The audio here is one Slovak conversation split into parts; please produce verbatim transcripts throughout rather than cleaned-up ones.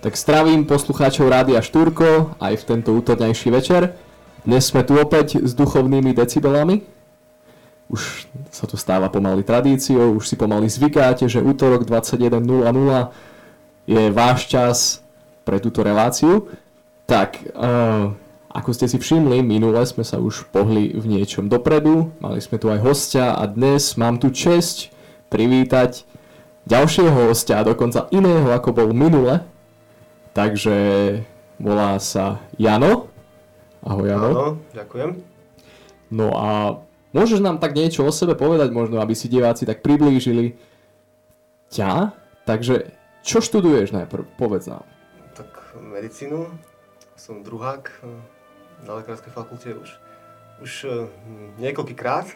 Tak zdravím poslucháčov Rádia Štúrko aj v tento útornejší večer. Dnes sme tu opäť s duchovnými decibelami. Už sa to stáva pomaly tradíciou, už si pomaly zvykáte, že útorok dvadsaťjeden nula nula je váš čas pre túto reláciu. Tak, uh, ako ste si všimli, minule sme sa už pohli v niečom dopredu, mali sme tu aj hostia a dnes mám tu česť privítať ďalšieho hostia, dokonca iného ako bol minule. Takže volá sa Jano. Ahoj, Jano. Áno, ďakujem. No a môžeš nám tak niečo o sebe povedať, možno aby si diváci tak priblížili ťa? Takže čo študuješ najprv? Povedz nám. Tak medicínu. Som druhák na lekárskej fakulte už, už niekoľkýkrát.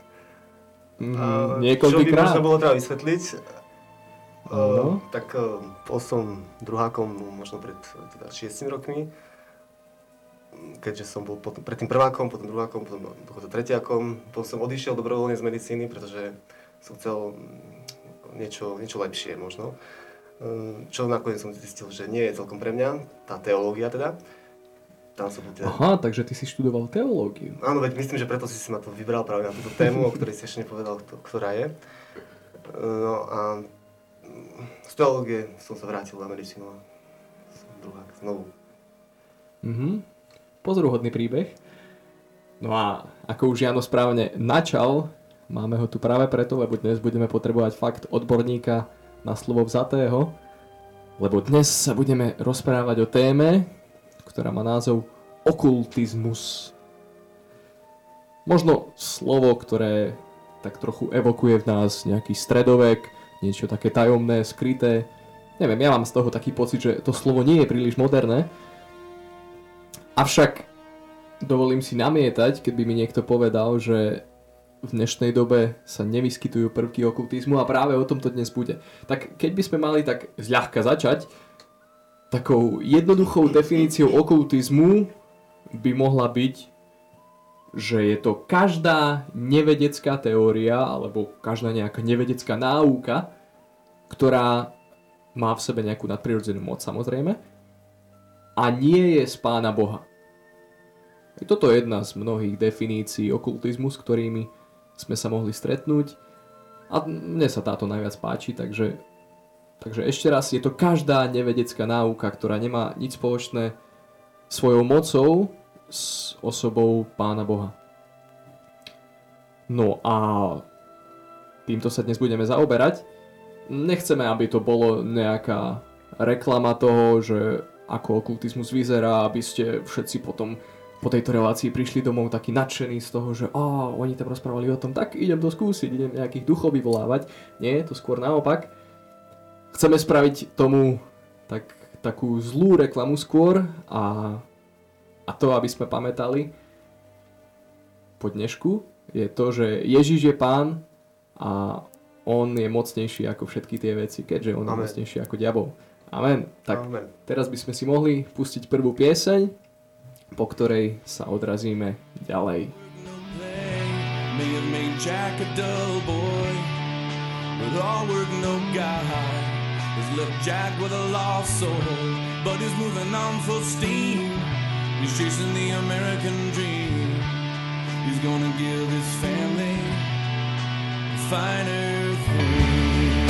Mm, niekoľkýkrát? Čo by možno bolo treba vysvetliť. Uh, tak uh, bol som druhákom možno pred teda šiestimi rokmi, keďže som bol potom, predtým prvákom, potom druhákom, potom dokonca tretiakom. Potom som odišiel dobrovoľne z medicíny, pretože som chcel niečo, niečo lepšie možno. Uh, čo nakoniec som zistil, že nie je celkom pre mňa, tá teológia teda. Tam som bol teda... Aha, takže ty si študoval teológiu. Áno, veď myslím, že preto si si ma to vybral práve na túto tému, o ktorej si ešte nepovedal, ktorá je. No a z teológie som sa vrátil na medicínu a som druhák znovu. Mhm. Pozoruhodný príbeh. No a ako už Jano správne načal, máme ho tu práve preto, lebo dnes budeme potrebovať fakt odborníka na slovo vzatého, lebo dnes sa budeme rozprávať o téme, ktorá má názov okultizmus. Možno slovo, ktoré tak trochu evokuje v nás nejaký stredovek, niečo také tajomné, skryté. Neviem, ja mám z toho taký pocit, že to slovo nie je príliš moderné. Avšak dovolím si namietať, keby mi niekto povedal, že v dnešnej dobe sa nevyskytujú prvky okultizmu a práve o tom to dnes bude. Tak keď by sme mali tak zľahka začať, takou jednoduchou definíciou okultizmu by mohla byť, že je to každá nevedecká teória alebo každá nejaká nevedecká náuka, ktorá má v sebe nejakú nadprirodzenú moc, samozrejme, a nie je z Pána Boha. Je toto jedna z mnohých definícií okultizmu, s ktorými sme sa mohli stretnúť a mne sa táto najviac páči, takže, takže ešte raz, je to každá nevedecká náuka, ktorá nemá nič spoločné svojou mocou s osobou Pána Boha. No a týmto sa dnes budeme zaoberať. Nechceme, aby to bolo nejaká reklama toho, že ako okultizmus vyzerá, aby ste všetci potom po tejto relácii prišli domov takí nadšení z toho, že á, oni tam rozprávali o tom, tak idem to skúsiť, idem nejakých duchov vyvolávať. Nie, to skôr naopak. Chceme spraviť tomu tak, takú zlú reklamu skôr a A to, aby sme pamätali po dnešku, je to, že Ježiš je Pán a on je mocnejší ako všetky tie veci, keďže on Amen. Je mocnejší ako diabol. Amen. Tak Amen. Teraz by sme si mohli pustiť prvú pieseň, po ktorej sa odrazíme ďalej. He's chasing the American dream. He's gonna give his family a finer thing.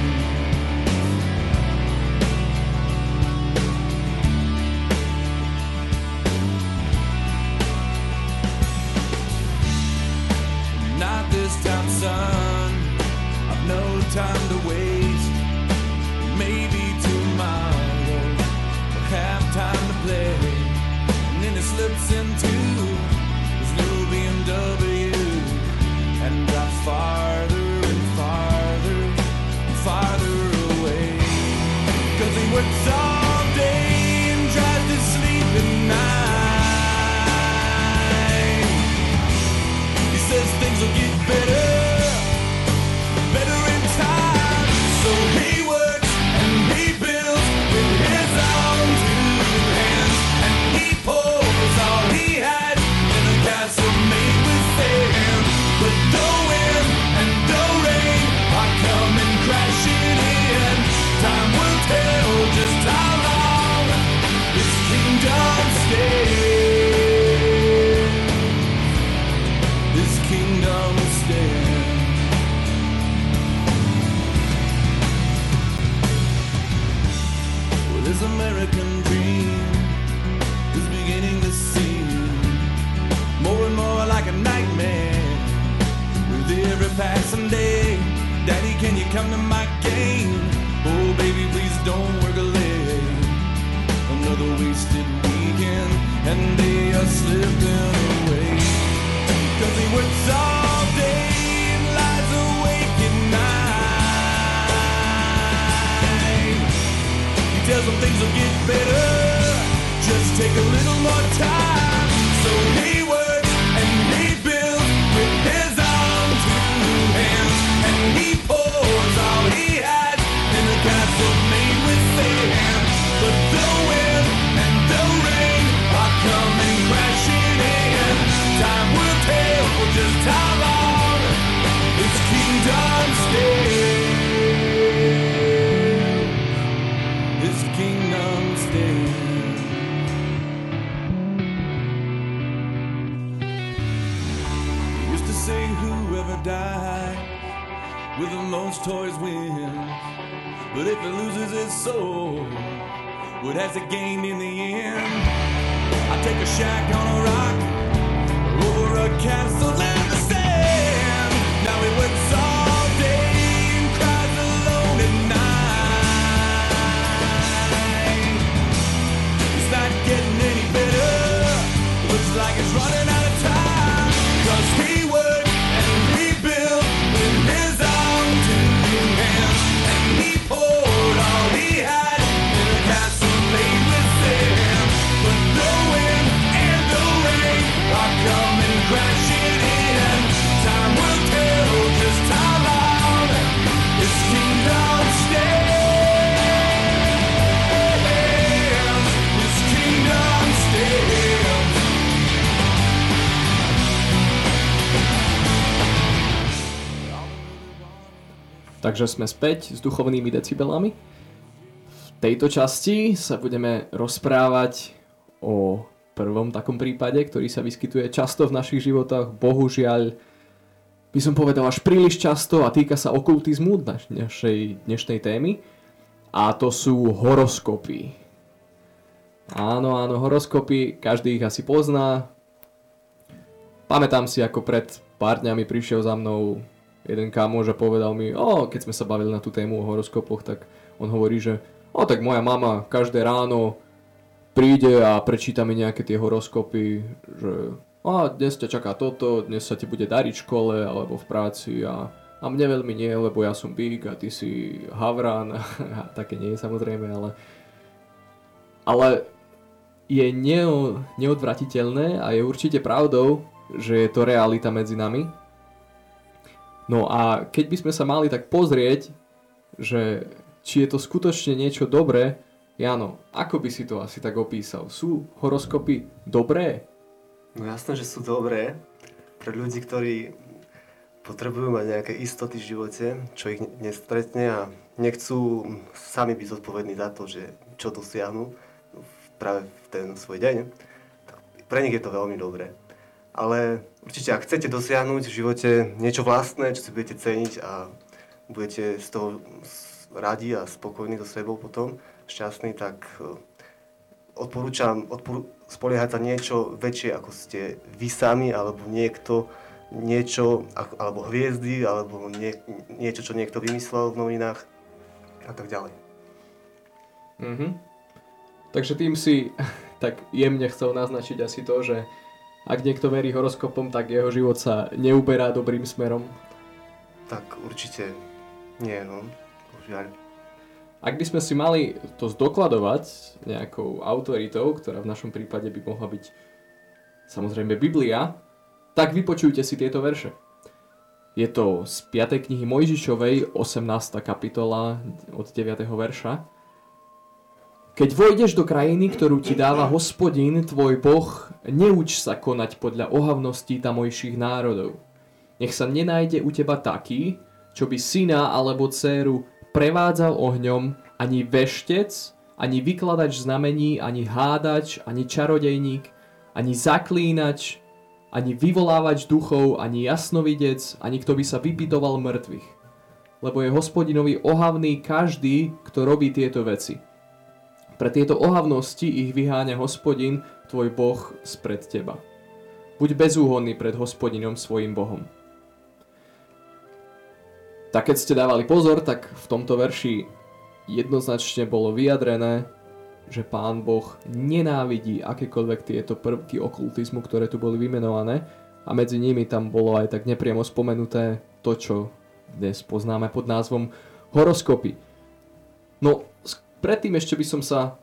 Not this time, son. I've no time to waste. Maybe tomorrow we'll have time to play. And then it slips into his new B M W and drops farther and farther and farther away. Cause he works all day and tries to sleep at night. He says things will get better, better in time. So he works and he builds with his own two hands, and he pours all he has in a castle made with sand. But no wind and no rain are coming crashing in. Time will tell just how come to my game. Oh baby, please don't work late. Another wasted weekend and they are slipping away. Cause he works all day and lies awake at night. He tells them things will get better, just take a little more time. So he works and he builds with his own two hands, and he pours all he has in a castle made with sand. But the wind and the rain are coming crashing in. Time will tell just how long this kingdom stays. This kingdom stays. Used to say whoever died with the most toys wins, but if it loses its soul, what has it gained in the end? I take a shack on a rock over a castle in the sand. Now he works all day and cries alone at night. It's not getting any better, looks like it's running out of time. Cause he worked and rebuilt with his own two hands, and he poured all he had in a castle made with sand. But the wind and the rain are coming crashing in. Time will tell just how long this kingdom stands. This kingdom stands. Takže sme späť s duchovnými decibelami. V tejto časti sa budeme rozprávať o prvom takom prípade, ktorý sa vyskytuje často v našich životoch, bohužiaľ by som povedal až príliš často, a týka sa okultizmu, našej dnešnej témy, a to sú horoskopy. Áno, áno, horoskopy, každý ich asi pozná. Pamätám si, ako pred pár dňami prišiel za mnou jeden kamoš a povedal mi, o, keď sme sa bavili na tú tému o horoskopoch, tak on hovorí, že o, tak moja mama každé ráno príde a prečíta mi nejaké tie horoskopy, že a dnes ťa čaká toto, dnes sa ti bude dariť v škole alebo v práci a, a mne veľmi nie, lebo ja som bík a ty si havran a také nie je samozrejme, ale ale je neo, neodvratiteľné a je určite pravdou, že je to realita medzi nami. No a keď by sme sa mali tak pozrieť, že či je to skutočne niečo dobré, Jano, ako by si to asi tak opísal? Sú horoskopy dobré? No jasné, že sú dobré pre ľudí, ktorí potrebujú mať nejaké istoty v živote, čo ich nestretne a nechcú sami byť zodpovední za to, že čo dosiahnu práve v ten svoj deň. Pre nich je to veľmi dobré. Ale určite, ak chcete dosiahnuť v živote niečo vlastné, čo si budete ceniť a budete z toho radi a spokojní so sebou potom, šťastní, tak odporúčam odporu- spoliehať sa niečo väčšie, ako ste vy sami, alebo niekto, niečo, alebo hviezdy, alebo nie, niečo, čo niekto vymyslel v novinách a tak ďalej. Mhm. Takže tým si tak jemne chcel naznačiť asi to, že ak niekto verí horoskopom, tak jeho život sa neuberá dobrým smerom. Tak určite nie, no. Božiaľ. Ak by sme si mali to zdokladovať nejakou autoritou, ktorá v našom prípade by mohla byť samozrejme Biblia, tak vypočujte si tieto verše. Je to z piatej knihy Mojžišovej, osemnásta kapitola od deviateho verša. Keď vojdeš do krajiny, ktorú ti dáva Hospodin, tvoj Boh, neuč sa konať podľa ohavností tamojších národov. Nech sa nenájde u teba taký, čo by syna alebo dcéru prevádzal ohňom, ani veštec, ani vykladač znamení, ani hádač, ani čarodejník, ani zaklínač, ani vyvolávač duchov, ani jasnovidec, ani kto by sa vypytoval mŕtvych. Lebo je Hospodinovi ohavný každý, kto robí tieto veci. Pre tieto ohavnosti ich vyháňa Hospodin, tvoj Boh, spred teba. Buď bezúhonný pred Hospodinom svojim Bohom. tak keď ste dávali pozor, tak v tomto verši jednoznačne bolo vyjadrené, že Pán Boh nenávidí akékoľvek tieto prvky okultizmu, ktoré tu boli vymenované, a medzi nimi tam bolo aj tak nepriamo spomenuté to, čo dnes poznáme pod názvom horoskopy. No, predtým ešte by som sa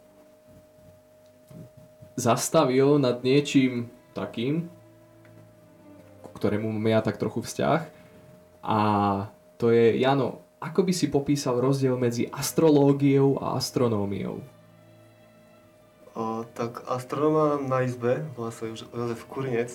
zastavil nad niečím takým, ku ktorému mám ja tak trochu vzťah, a to je, Jano, ako by si popísal rozdiel medzi astrológiou a astronómiou? O, tak astronóma na izbe, volá sa Jozef Kurinec,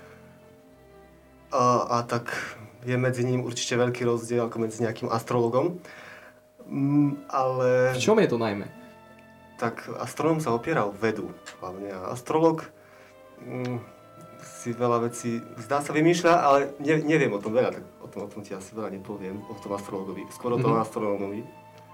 a, a tak je medzi ním určite veľký rozdiel ako medzi nejakým astrologom. Mm, ale... V čom je to najmä? Tak astronóm sa opiera o vedu hlavne a astrolog mm, si veľa vecí zdá sa vymýšľa, ale ne, neviem o tom veľa, tak o tom, o tom ti asi veľa nepoviem, o tom astrologovi, skôr o tom mm-hmm. astronómovi.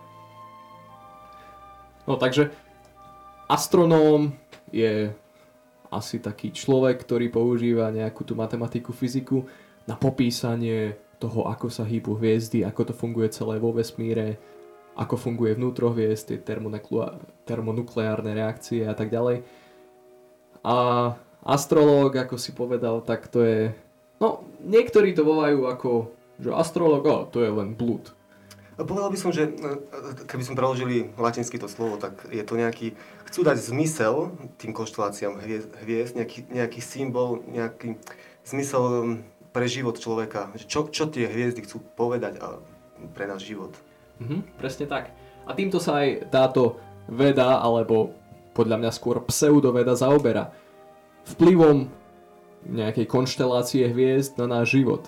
No takže astronóm je asi taký človek, ktorý používa nejakú tú matematiku, fyziku na popísanie toho, ako sa hýbu hviezdy, ako to funguje celé vo vesmíre, ako funguje vnútro hviezd, tie termonukleárne reakcie a tak ďalej. A astrológ, ako si povedal, tak to je... No, niektorí to volajú ako, že astrológ, oh, to je len blúd. Povedal by som, že keby sme preložili latinsky to slovo, tak je to nejaký, chcú dať zmysel tým konšteláciám hviezd, hviezd nejaký, nejaký symbol, nejaký zmysel pre život človeka. Čo, čo tie hviezdy chcú povedať a pre náš život. Mhm, presne tak. A týmto sa aj táto veda, alebo podľa mňa skôr pseudoveda zaoberá. Vplyvom nejakej konštelácie hviezd na náš život.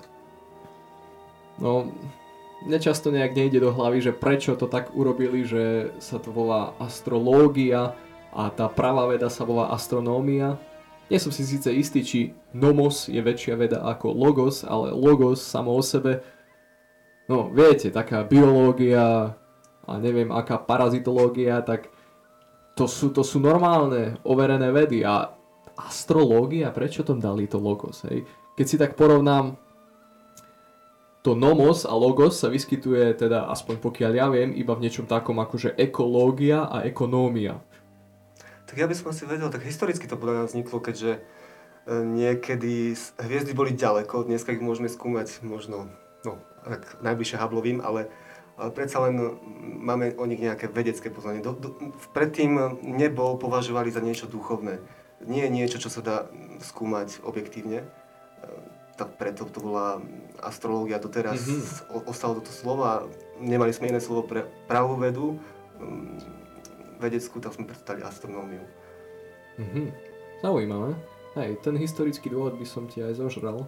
No... Mne často nejak nejde do hlavy, že prečo to tak urobili, že sa to volá astrológia a tá pravá veda sa volá astronómia. Nie som si síce istý, či nomos je väčšia veda ako logos, ale logos samo o sebe, no viete, taká biológia a neviem aká parazitológia, tak to sú, to sú normálne overené vedy. A astrológia, prečo tam dali to logos? Hej? Keď si tak porovnám, to nomos a logos sa vyskytuje, teda aspoň pokiaľ ja viem, iba v niečom takom ako že ekológia a ekonómia. Tak ja by som asi vedel, tak historicky to podľa mňa vzniklo, keďže niekedy hviezdy boli ďaleko, dneska ich môžeme skúmať možno, no, tak najbližšie Hubbleovým, ale, ale predsa len máme o nich nejaké vedecké poznanie. Do, do, predtým nebo považovali za niečo duchovné. Nie je niečo, čo sa dá skúmať objektívne. Tak preto to bola astrológia, to teraz mm-hmm. ostalo toto slovo a nemali sme iné slovo pre pravú vedu, vedeckú, tak sme predstavili astronómiu. Mm-hmm. Zaujímavé. Hej, ten historický dôvod by som ti aj zožral.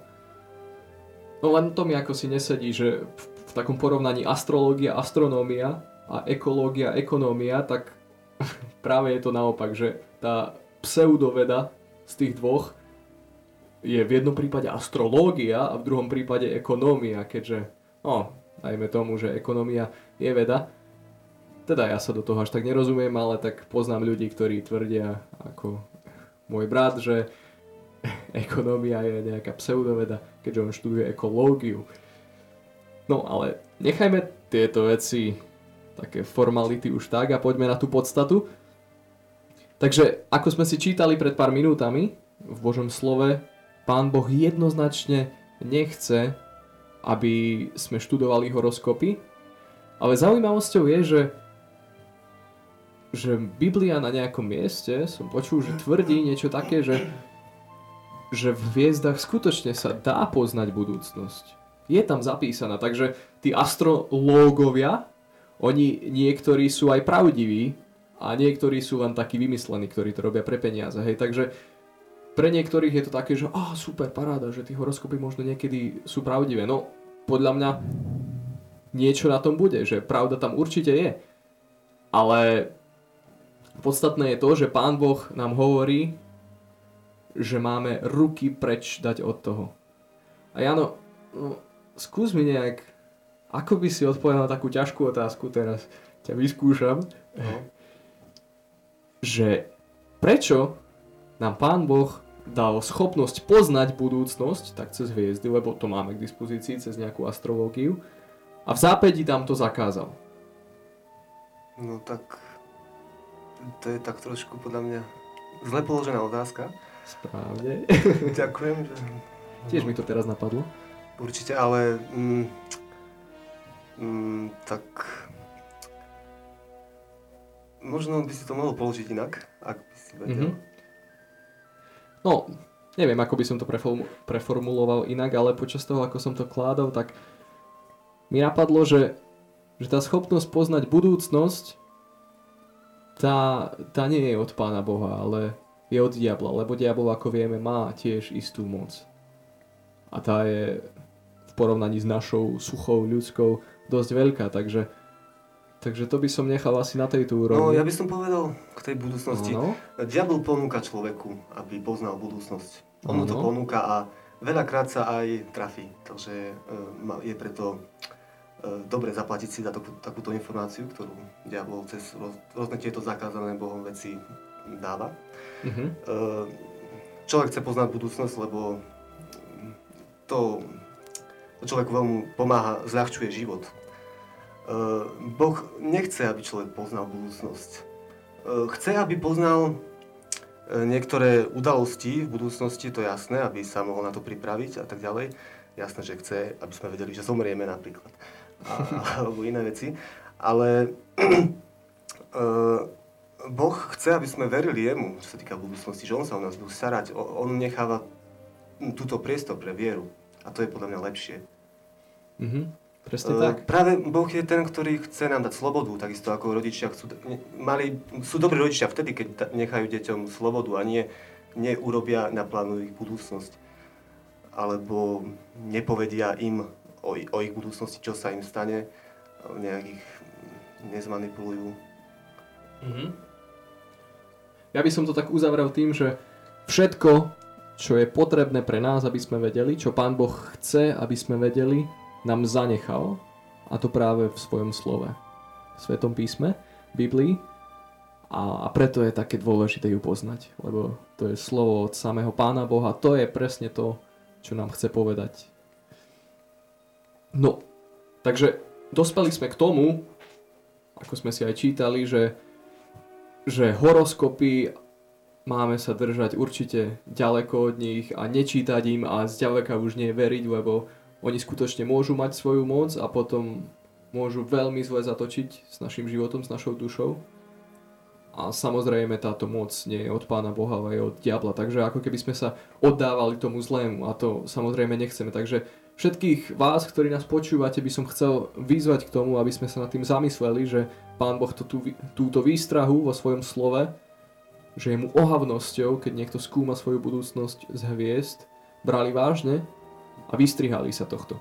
No len to mi ako si nesedí, že v, v takom porovnaní astrológia, astronómia a ekológia, ekonómia, tak práve je to naopak, že tá pseudoveda z tých dvoch je v jednom prípade astrológia a v druhom prípade ekonómia, keďže, no, dajme tomu, že ekonómia je veda. Teda ja sa do toho až tak nerozumiem, ale tak poznám ľudí, ktorí tvrdia, ako môj brat, že ekonómia je nejaká pseudoveda, keďže on študuje ekológiu. No, ale nechajme tieto veci, také formality už tak a poďme na tú podstatu. Takže, ako sme si čítali pred pár minútami v Božom slove, Pán Boh jednoznačne nechce, aby sme študovali horoskopy, ale zaujímavosťou je, že, že Biblia na nejakom mieste, som počul, že tvrdí niečo také, že, že v hviezdach skutočne sa dá poznať budúcnosť. Je tam zapísaná, takže tí astrológovia, oni niektorí sú aj pravdiví a niektorí sú len takí vymyslení, ktorí to robia pre peniaze. Hej, takže pre niektorých je to také, že á, super, paráda, že tie horoskopy možno niekedy sú pravdivé. No, podľa mňa niečo na tom bude, že pravda tam určite je. Ale podstatné je to, že Pán Boh nám hovorí, že máme ruky preč dať od toho. A Jano, no, skús mi nejak, ako by si odpovedal na takú ťažkú otázku teraz, ťa vyskúšam, no. Že prečo nám Pán Boh dal schopnosť poznať budúcnosť, tak cez hviezdy, lebo to máme k dispozícii cez nejakú astrológiu. A v zápäti tam to zakázal. No tak, to je tak trošku podľa mňa zle položená otázka. Správne. Ďakujem. Že... Tiež mi to teraz napadlo. Určite, ale mm, mm, tak možno by si to mohol položiť inak, ak by si vedel. Mm-hmm. No, neviem, ako by som to preform- preformuloval inak, ale počas toho, ako som to kládol, tak mi napadlo, že, že tá schopnosť poznať budúcnosť, tá, tá nie je od Pána Boha, ale je od diabla, lebo diabol, ako vieme, má tiež istú moc. A tá je v porovnaní s našou suchou ľudskou dosť veľká, takže, takže to by som nechal asi na tejto úrovni. No, ja by som povedal k tej budúcnosti. Áno. Diabol ponúka človeku, aby poznal budúcnosť. On mu to Áno. ponúka a veľakrát sa aj trafí, takže e, je preto e, dobre zaplatiť si za takú, takúto informáciu, ktorú diabol cez roz, rôzne tieto zakázané Bohom veci dáva. Mhm. E, človek chce poznať budúcnosť, lebo to, to človeku veľmi pomáha, zľahčuje život. E, boh nechce, aby človek poznal budúcnosť. E, chce, aby poznal e, niektoré udalosti v budúcnosti, to je jasné, aby sa mohol na to pripraviť a tak ďalej. Jasné, že chce, aby sme vedeli, že zomrieme napríklad. A, alebo iné veci. Ale e, Boh chce, aby sme verili jemu, čo sa týka budúcnosti, že on sa o nás bude starať. On necháva túto priestor pre vieru. A to je podľa mňa lepšie. Mhm, presne Uh, tak. práve Boh je ten, ktorý chce nám dať slobodu, takisto ako rodičia chcú, mali, sú dobrí rodičia vtedy, keď da, nechajú deťom slobodu a nie, neurobia, naplánujú ich budúcnosť. Alebo nepovedia im o, o ich budúcnosti, čo sa im stane, nejak ich nezmanipulujú. Mhm. Ja by som to tak uzavrel tým, že všetko, čo je potrebné pre nás, aby sme vedeli, čo Pán Boh chce, aby sme vedeli, nám zanechal, a to práve v svojom slove, v Svetom písme, Biblii, a, a preto je také dôležité ju poznať, lebo to je slovo od samého Pána Boha, to je presne to, čo nám chce povedať. No, takže dospeli sme k tomu, ako sme si aj čítali, že, že horoskopy máme sa držať určite ďaleko od nich a nečítať im a zďaleka už nie veriť, lebo oni skutočne môžu mať svoju moc a potom môžu veľmi zle zatočiť s našim životom, s našou dušou. A samozrejme táto moc nie je od Pána Boha, ale je od diabla. Takže ako keby sme sa oddávali tomu zlému a to samozrejme nechceme. Takže všetkých vás, ktorí nás počúvate, by som chcel vyzvať k tomu, aby sme sa nad tým zamysleli, že Pán Boh to, tú, túto výstrahu vo svojom slove, že je mu ohavnosťou, keď niekto skúma svoju budúcnosť z hviezd, brali vážne a vystrihali sa tohto.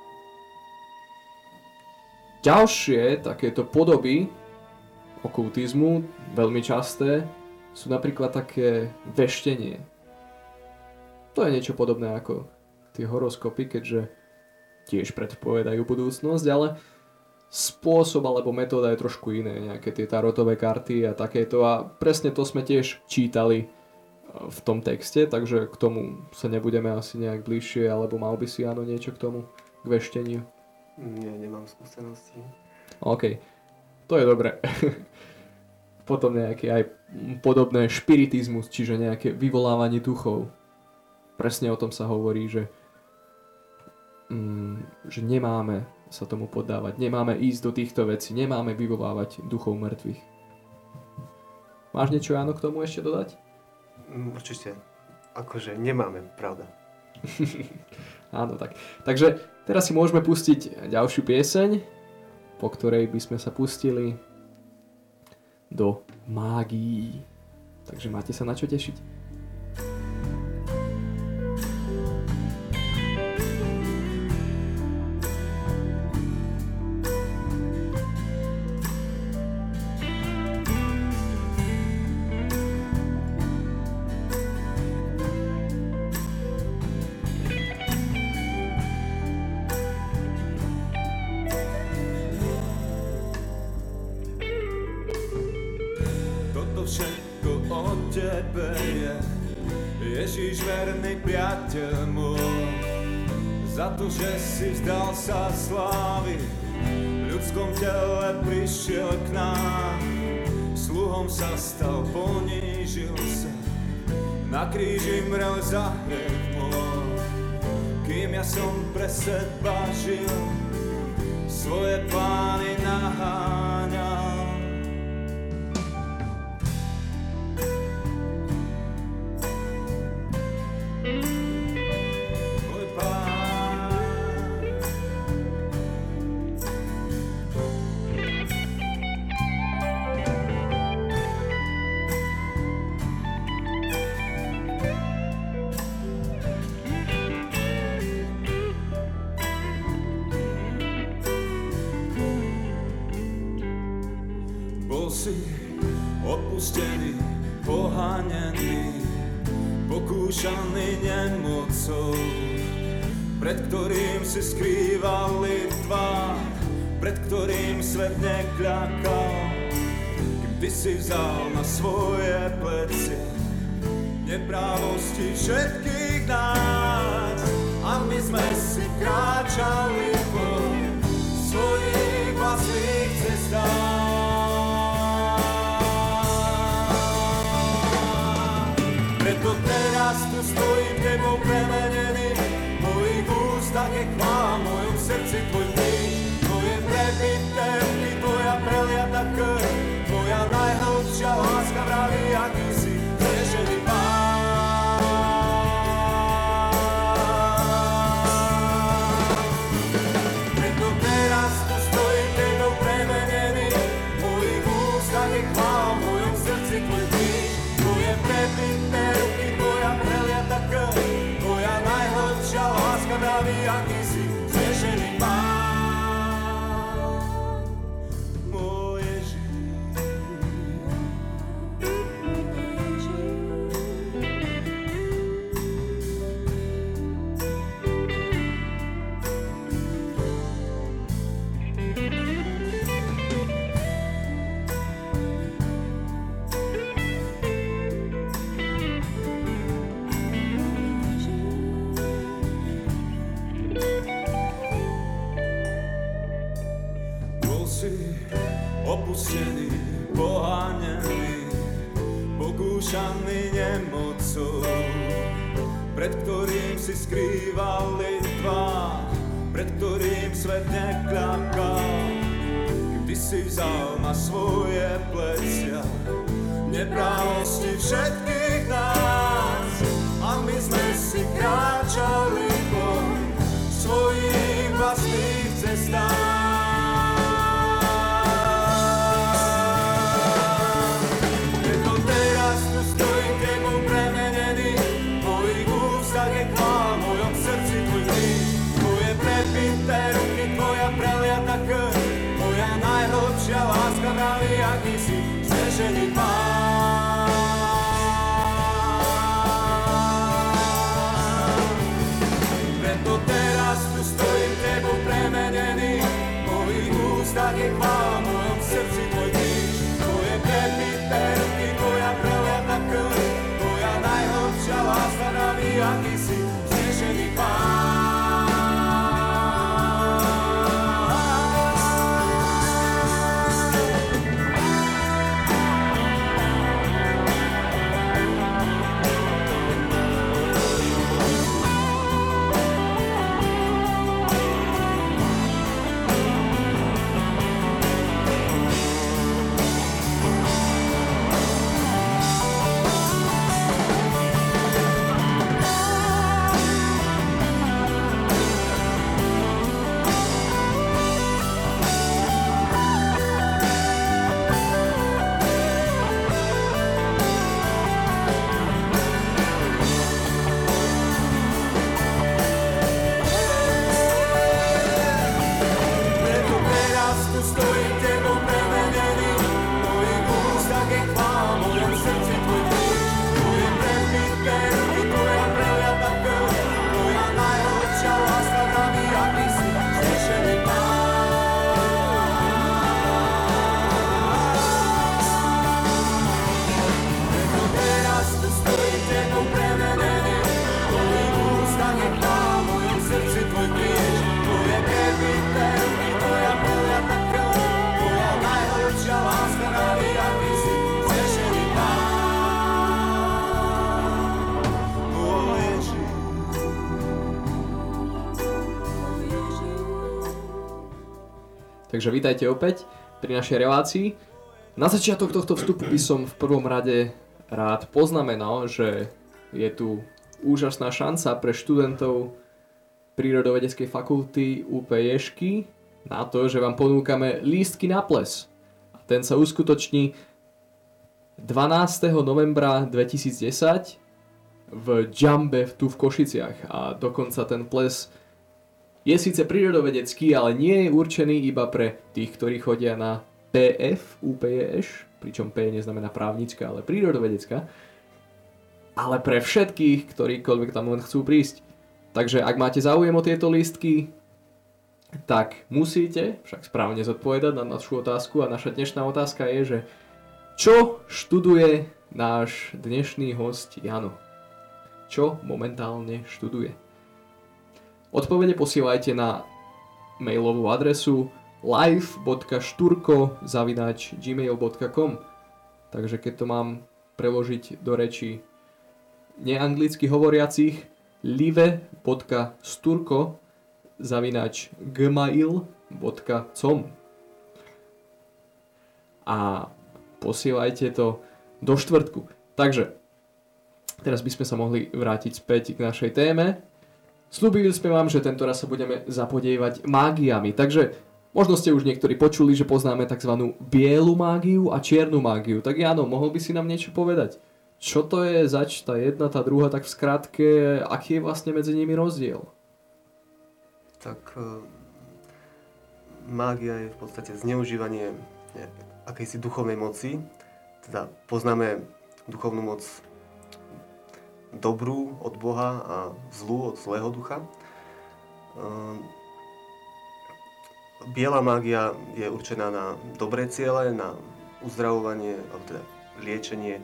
Ďalšie takéto podoby okultizmu, veľmi časté, sú napríklad také veštenie. To je niečo podobné ako tie horoskopy, keďže tiež predpovedajú budúcnosť, ale spôsob alebo metóda je trošku iné, nejaké tie tarotové karty a takéto, a presne to sme tiež čítali v tom texte, takže k tomu sa nebudeme asi nejak bližšie, alebo mal by si áno niečo k tomu, k vešteniu? Nie, nemám skúsenosti. OK, to je dobré. Potom nejaké aj podobné špiritizmus, čiže nejaké vyvolávanie duchov. Presne o tom sa hovorí, že, mm, že nemáme sa tomu poddávať, nemáme ísť do týchto vecí, nemáme vyvolávať duchov mŕtvych. Máš niečo, Jáno, k tomu ešte dodať? Určite. Akože nemáme, pravda. Áno, tak. Takže teraz si môžeme pustiť ďalšiu pieseň, po ktorej by sme sa pustili do mágií. Takže máte sa na čo tešiť. Všetko od tebe je, Ježiš, verný priateľ môj. Za to, že si vzdal sa slávy, ľudskom tele prišiel k nám, sluhom sa stal, ponížil sa, na kríži mrel za hriech môj. Kým ja som pre seba žil, svoje plány naháňal. Opustený, poháňaný, pokúšaný nemocou, pred ktorým si skrývali tvár, pred ktorým svet nekľakal. Kým ty si vzal na svoje plecie neprávosti všetkých nás, a my sme si kráčali po svojich vlastných cestách. Preto teraz tu stojím tebou premenený, v mojich ústach je chvála, v mojom srdci tvoj kríž. Tvoje prebité ruky, tvoja preliata krv, tvoja najhlbšia láska vraví, aký si zrešený Pán. Preto teraz tu stojím tebou premenený, v mojich ústach je chvála, v mojom srdci tvoj kríž. Tvoje prebité ruky, tvoja preliata krv, tvoja najhlbšia láska vraví, aký si zrešený Pán. Môj Ježiš. Opustený, poháňaný, pokúšaný nemocou, pred ktorým si skrývali tvár, pred ktorým svet nekľakal. Kým ty si vzal na svoje plecia neprávosti všetkých nás, a my sme si kráčali po svojich vlastných cestách. Tvoja preliata krv, tvoja najhlbšia láska vraví, aký si zrešený Pán. Preto teraz tu stojím tebou premenený, v mojich ústach je chvála, v mojom srdci tvoj kríž. Tvoje prebité ruky, tvoja preliata krv, tvoja najhlbšia láska vraví, aký si zrešený Pán. Oh Takže vítajte opäť pri našej relácii. Na začiatok tohto vstupu by som v prvom rade rád poznamenal, že je tu úžasná šanca pre študentov Prírodovedeckej fakulty ú pé ješky na to, že vám ponúkame lístky na ples. A ten sa uskutoční dvanásteho novembra dvetisícdesať v Džambe tu v Košiciach. A dokonca ten ples je síce prírodovedecký, ale nie je určený iba pre tých, ktorí chodia na pé ef ú pé ješ, pričom P neznamená právnická, ale prírodovedecká, ale pre všetkých, ktorýkoľvek tam len chcú prísť. Takže ak máte záujem o tieto lístky, tak musíte však správne zodpovedať na našu otázku a naša dnešná otázka je, že čo študuje náš dnešný host Jano? Čo momentálne študuje? Odpovede posielajte na mailovú adresu live bodka šturko zavináč gmail bodka com. Takže keď to mám preložiť do reči neanglicky hovoriacich, live bodka šturko zavináč gmail bodka com. A posielajte to do štvrtku. Takže teraz by sme sa mohli vrátiť späť k našej téme. Sľúbili sme vám, že tento raz sa budeme zapodievať mágiami. Takže možno ste už niektorí počuli, že poznáme tzv. Bielu mágiu a čiernu mágiu. Tak Jano, mohol by si nám niečo povedať? Čo to je zač, tá jedna, tá druhá, tak v skratke, aký je vlastne medzi nimi rozdiel? Tak mágia je v podstate zneužívanie akejsi duchovnej moci. Teda poznáme duchovnú moc dobrú od Boha a zlú od zlého ducha. Biela mágia je určená na dobré ciele, na uzdravovanie, alebo teda liečenie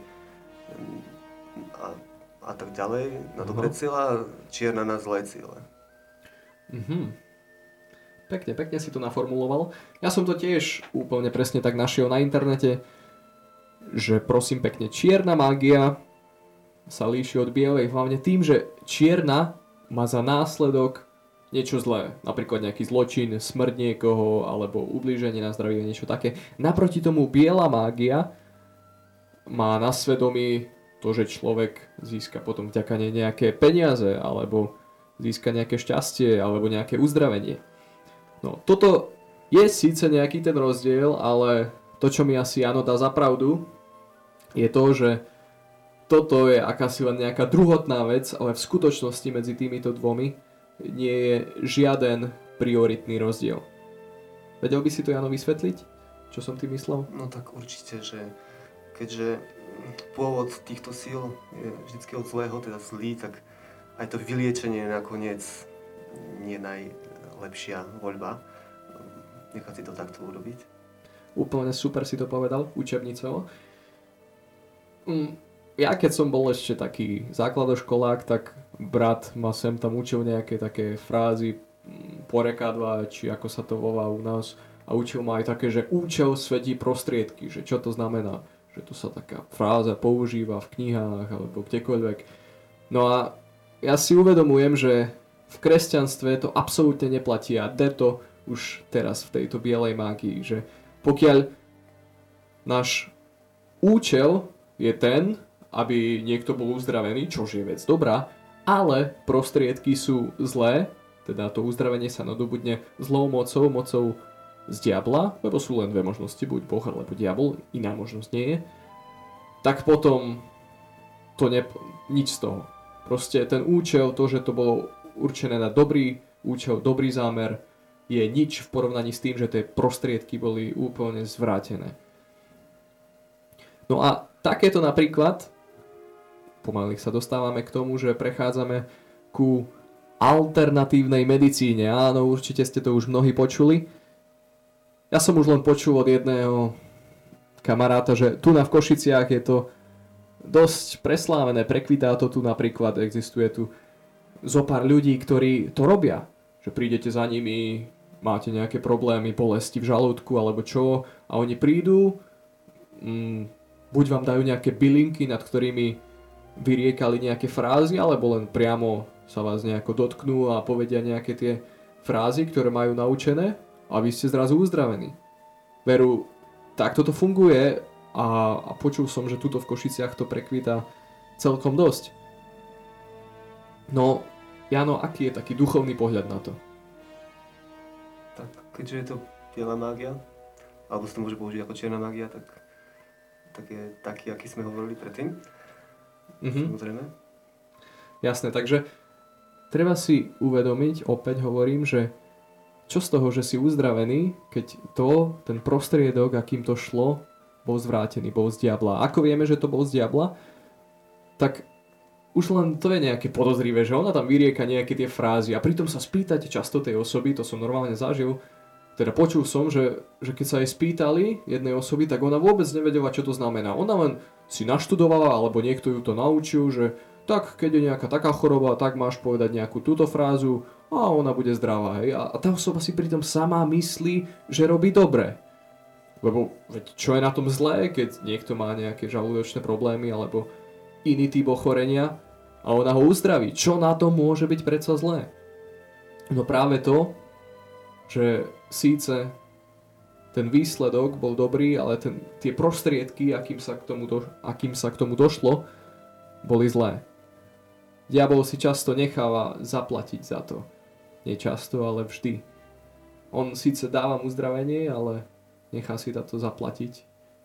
a, a tak ďalej, na dobré ciele, čierna na zlé ciele. Mhm. Pekne, pekne si to naformuloval. Ja som to tiež úplne presne tak našiel na internete, že prosím pekne, čierna mágia sa líši od bielej hlavne tým, že čierna má za následok niečo zlé, napríklad nejaký zločin, smrť niekoho, alebo ublíženie na zdravie, niečo také. Naproti tomu biela mágia má na svedomí to, že človek získa potom vďaka nej nejaké peniaze, alebo získa nejaké šťastie, alebo nejaké uzdravenie. No, toto je síce nejaký ten rozdiel, ale to, čo mi asi Jano dá za pravdu, je to, že toto je akási len nejaká druhotná vec, ale v skutočnosti medzi týmito dvomi nie je žiaden prioritný rozdiel. Vedel by si to Jano vysvetliť? Čo som tým myslel? No tak určite, že keďže pôvod týchto síl je vždycky od zlého, teda zlý, tak aj to vyliečenie je nakoniec nie najlepšia voľba. Nechať si to takto urobiť. Úplne super si to povedal, učebnicovo. Mm. Ja keď som bol ešte taký základoškolák, tak brat ma sem tam učil nejaké také frázy, porekadva, či ako sa to volá u nás. A učil ma aj také, že účel svedí prostriedky, že čo to znamená. Že to sa taká fráza používa v knihách alebo kdekoľvek. No a ja si uvedomujem, že v kresťanstve to absolútne neplatí a de to už teraz v tejto bielej mágii, že pokiaľ náš účel je ten, aby niekto bol uzdravený, čo je vec dobrá, ale prostriedky sú zlé, teda to uzdravenie sa nadobudne zlou mocou, mocou z diabla, lebo sú len dve možnosti, buď Boh alebo diabol, iná možnosť nie je, tak potom to ne, nič z toho. Proste ten účel, to, že to bolo určené na dobrý účel, dobrý zámer, je nič v porovnaní s tým, že tie prostriedky boli úplne zvrátené. No a takéto napríklad pomaly sa dostávame k tomu, že prechádzame ku alternatívnej medicíne. Áno, určite ste to už mnohí počuli. Ja som už len počul od jedného kamaráta, že tu na v Košiciach je to dosť preslávené, prekvitá to tu napríklad, existuje tu zo pár ľudí, ktorí to robia. Že prídete za nimi, máte nejaké problémy, bolesti v žalúdku alebo čo a oni prídu, mm, buď vám dajú nejaké bylinky, nad ktorými vyriekali nejaké frázy, alebo len priamo sa vás nejako dotknú a povedia nejaké tie frázy, ktoré majú naučené a vy ste zrazu uzdravení. Veru, takto to funguje a, a počul som, že tuto v Košiciach to prekvíta celkom dosť. No, Jano, aký je taký duchovný pohľad na to? Tak keďže je to biela mágia, alebo sa to môže použiť ako čierna mágia, tak, tak je taký, aký sme hovorili predtým. Mhm. Samozrejme. Jasné, takže treba si uvedomiť, opäť hovorím, že čo z toho, že si uzdravený, keď to, ten prostriedok, akým to šlo, bol zvrátený, bol z diabla. Ako vieme, že to bol z diabla, tak už len to je nejaké podozrivé, že ona tam vyrieka nejaké tie frázy a pritom sa spýtate často tej osoby, to som normálne zažil, teda počul som, že, že keď sa jej spýtali jednej osoby, tak ona vôbec nevedela, čo to znamená. Ona len si naštudovala, alebo niekto ju to naučil, že tak, keď je nejaká taká choroba, tak máš povedať nejakú túto frázu a ona bude zdravá. Hej? A tá osoba si pritom sama myslí, že robí dobre. Lebo veď čo je na tom zlé, keď niekto má nejaké žalúdočné problémy alebo iný typ ochorenia a ona ho uzdraví. Čo na tom môže byť predsa zlé? No práve to, že síce ten výsledok bol dobrý, ale ten, tie prostriedky, akým sa, k tomu do, akým sa k tomu došlo, boli zlé. Diabol si často necháva zaplatiť za to. Nie často, ale vždy. On síce dáva mu uzdravenie, ale nechá si za to zaplatiť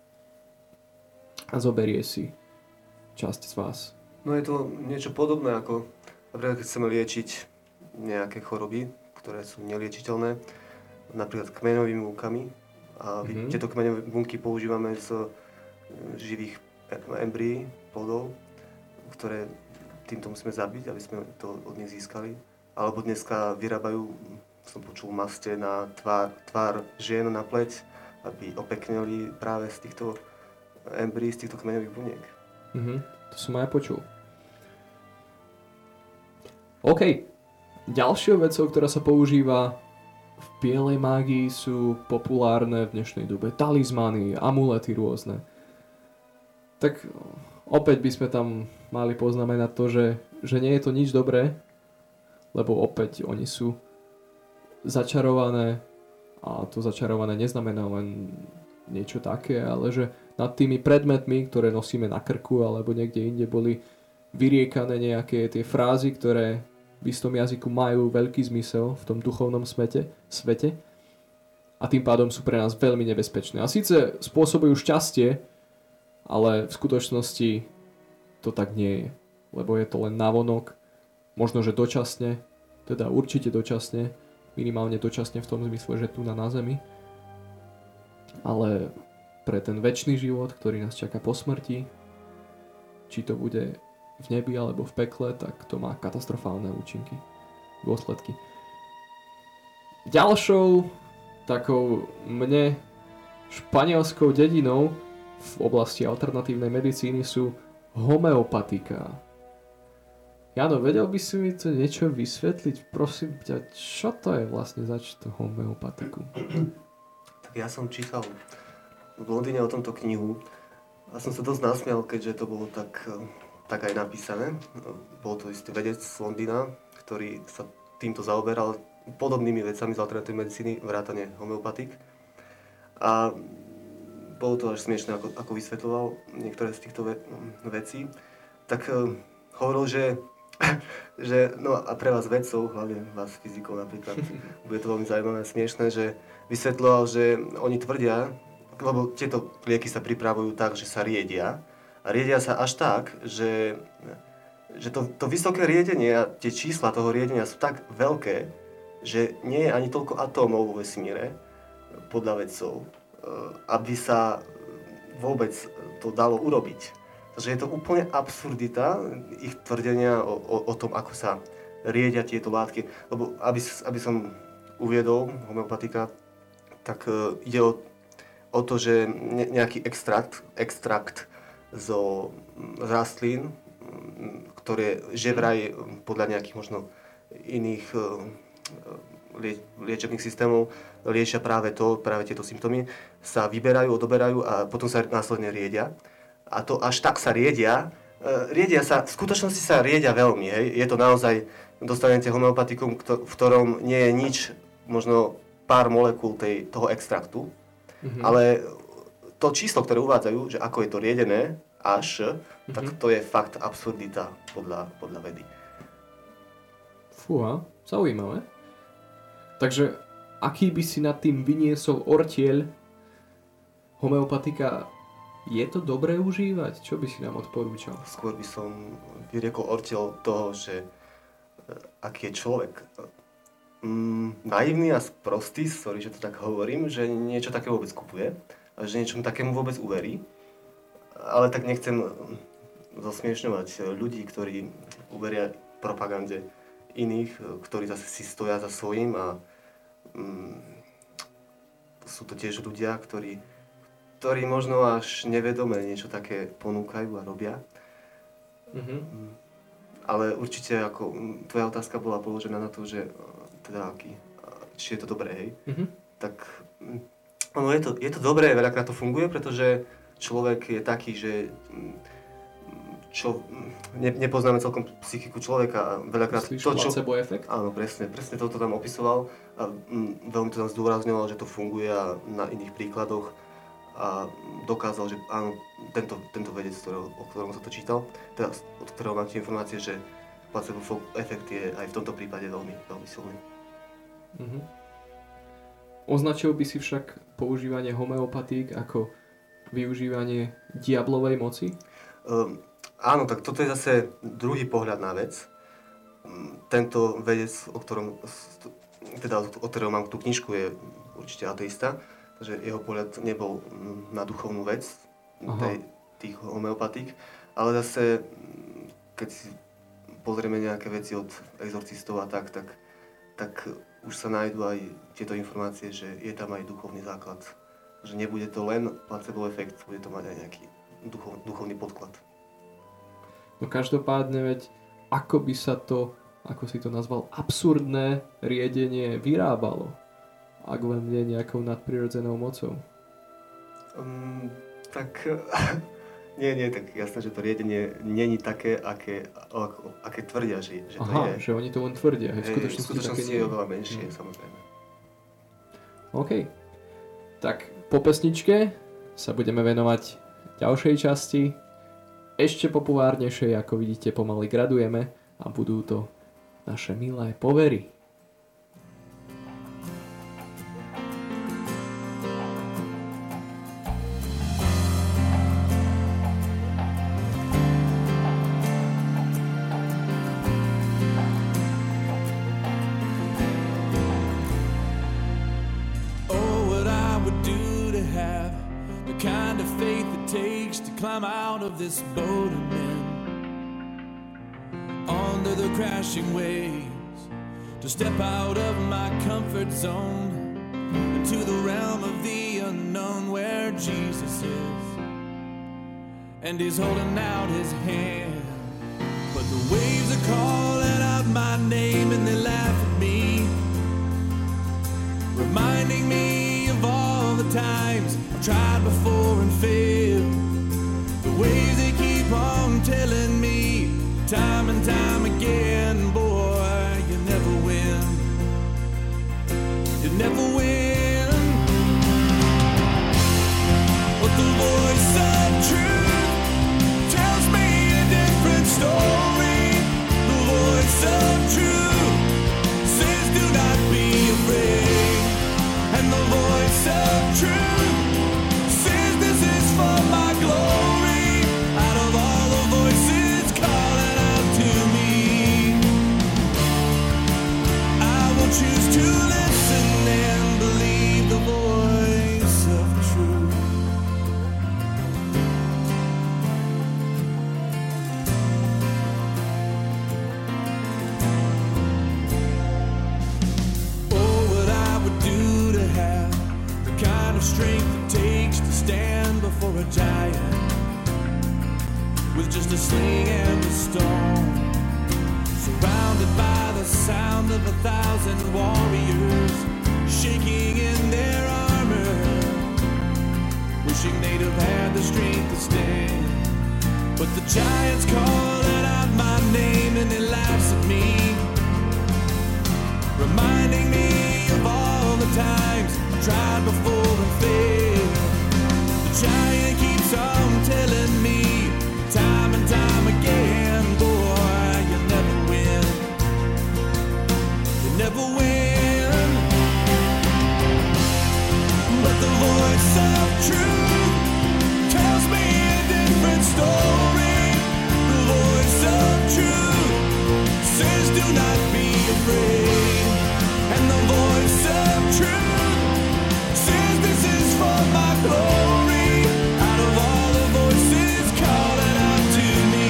a zoberie si časť z vás. No je to niečo podobné ako napríklad keď chceme liečiť nejaké choroby, ktoré sú neliečiteľné, napríklad kmeňovými bunkami. A mm-hmm. tieto kmeňové bunky používame z živých embryí, plodov, ktoré týmto musíme zabiť, aby sme to od nich získali. Alebo dneska vyrábajú, som počul, maste na tvár, tvár žien na pleť, aby opekneli práve z týchto embryí, z týchto kmeňových buniek. Mhm, to som aj počul. OK. Ďalšou vecou, ktorá sa používa v bielej mágii, sú populárne v dnešnej dobe talizmany, amulety rôzne. Tak opäť by sme tam mali poznamenať to, že, že nie je to nič dobré, lebo opäť oni sú začarované a to začarované neznamená len niečo také, ale že nad tými predmetmi, ktoré nosíme na krku alebo niekde inde, boli vyriekané nejaké tie frázy, ktoré v istom jazyku majú veľký zmysel v tom duchovnom svete, svete a tým pádom sú pre nás veľmi nebezpečné. A síce spôsobujú šťastie, ale v skutočnosti to tak nie je, lebo je to len navonok, možno že dočasne, teda určite dočasne, minimálne dočasne v tom zmysle, že tu na, na zemi, ale pre ten večný život, ktorý nás čaká po smrti, či to bude v nebi alebo v pekle, tak to má katastrofálne účinky, dôsledky. Ďalšou takou mne španielskou dedinou v oblasti alternatívnej medicíny sú homeopatika. Jano, vedel by si mi to niečo vysvetliť? Prosím ťa, čo to je vlastne zač to homeopatiku? Tak ja som čítal v Londýne o tomto knihu a som sa dosť nasmial, keďže to bolo tak, tak aj napísané. Bol to istý vedec z Londýna, ktorý sa týmto zaoberal podobnými vecami z alternatívnej medicíny, vrátane homeopatik. A bolo to až smiešné, ako, ako vysvetľoval niektoré z týchto ve- vecí. Tak uh, hovoril, že, že, no a pre vás vedcov, hlavne vás fyzikov napríklad, bude to veľmi zaujímavé a smiešné, že vysvetľoval, že oni tvrdia, lebo tieto lieky sa pripravujú tak, že sa riedia. A riedia sa až tak, že, že to, to vysoké riedenie a tie čísla toho riedenia sú tak veľké, že nie je ani toľko atómov vo vesmíre, podľa vedcov, aby sa vôbec to dalo urobiť. Takže je to úplne absurdita ich tvrdenia o, o, o tom, ako sa riedia tieto látky. Lebo aby, aby som uviedol homeopatika, tak uh, ide o, o to, že ne, nejaký extrakt, extrakt zo z rastlín, ktoré že vraj podľa nejakých možno iných uh, lie, liečebných systémov liečia práve to, práve tieto symptómy, sa vyberajú, odoberajú a potom sa následne riedia. A to až tak sa riedia. E, riedia sa, v skutočnosti sa riedia veľmi, hej. Je to naozaj, dostanete homeopatikum, v ktorom nie je nič možno pár molekúl tej, toho extraktu, mm-hmm. ale to číslo, ktoré uvádzajú, že ako je to riedené až, mm-hmm. tak to je fakt absurdita podľa, podľa vedy. Fúha, zaujímavé. Takže aký by si nad tým vyniesol ortieľ homeopatika? Je to dobré užívať? Čo by si nám odporúčal? Skôr by som vyriekol ortieľ toho, že aký je človek mm, naivný a sprostý, sorry, že to tak hovorím, že niečo také vôbec kupuje, a že niečomu takému vôbec uverí. Ale tak nechcem zosmiešňovať ľudí, ktorí uveria propagande iných, ktorí zase si stoja za svojím a mm, sú to tiež ľudia, ktorí, ktorí možno až nevedome niečo také ponúkajú a robia. Mm-hmm. Ale určite ako tvoja otázka bola položená na to, že teda aký, či je to dobré, hej, mm-hmm. tak ono je to, je to dobré, veľakrát to funguje, pretože človek je taký, že čo, ne, nepoznáme celkom psychiku človeka a veľakrát Myslíš to, čo... placebo efekt? Áno, presne, presne toto tam opisoval a mm, veľmi to tam zdôrazňoval, že to funguje a na iných príkladoch a dokázal, že áno, tento, tento vedec, ktorého, o ktorom som to čítal, teda od ktorého mám tie informácie, že placebo efekt je aj v tomto prípade veľmi, veľmi silný. Mhm. Označil by si však používanie homeopatík ako využívanie diablovej moci? Um, áno, tak toto je zase druhý pohľad na vec. Tento vedec, o ktorom, teda od ktorého mám tú knižku, je určite ateista. Takže jeho pohľad nebol na duchovnú vec, tej, tých homeopatík, ale zase, keď si pozrieme nejaké veci od exorcistov a tak, tak, tak už sa nájdú aj tieto informácie, že je tam aj duchovný základ. Že nebude to len placebo efekt, bude to mať aj nejaký duchov, duchovný podklad. No každopádne, veď ako by sa to, ako si to nazval, absurdné riedenie vyrábalo? Ak len nie nejakou nadprirodzenou mocou? Um, tak, nie, nie, tak jasné, že to riedenie není také, aké, aké tvrdia, že, že to Aha, je. že oni to len tvrdia, hej, v skutočnosti, v skutočnosti je oveľa menšie, hmm. samozrejme. OK, tak po pesničke sa budeme venovať ďalšej časti, ešte populárnejšej, ako vidíte, pomaly gradujeme a budú to naše milé povery. Climb out of this boat I'm in, under the crashing waves, to step out of my comfort zone into the realm of the unknown where Jesus is, and he's holding out his hand. But the waves are calling out my name and they laugh at me, reminding me of all the times I've tried before and failed. The waves they keep on telling me time and time again, boy, you never win, you never win. But the voice of truth tells me a different story. The voice of truth says do not be afraid, and the voice of truth says this is for my glory. Choose to listen and believe the voice of truth. Oh, what I would do to have the kind of strength it takes to stand before a giant with just a sling and a stone, surrounded by the sound of a thousand warriors shaking in their armor, wishing they'd have had the strength to stand. But the giant's calling out my name and he laughs at me, reminding me of all the time never win. But the voice of truth tells me a different story. The voice of truth says do not be afraid. And the voice of truth says this is for my glory. Out of all the voices calling out to me,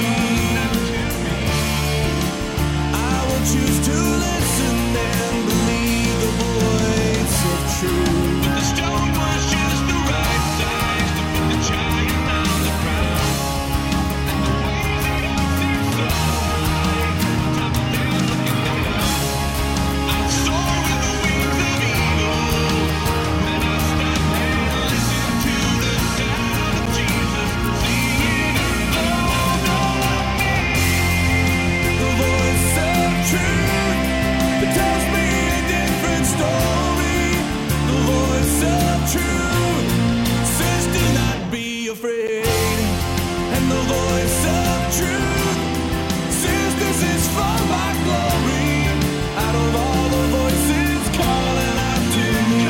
I will choose to listen and believe the voice of truth. But the stone was just the right size to put the giant on the ground. And the waves that I see so high, top of them looking down. I soar with the wings of eagle. Then I stand there and listen to the sound of Jesus singing, oh, don't me. The voice of truth that tells me a different story. The voice of truth says do not be afraid. And the voice of truth says this is for my glory. Out of all the voices calling out to me,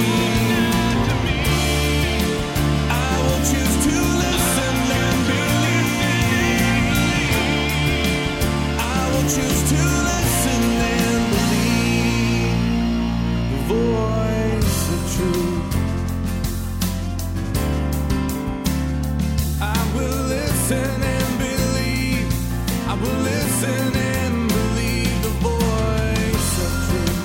I will choose to listen and believe. I will choose to listen and believe the voice of truth. I will listen and believe. I will listen and believe the voice of truth.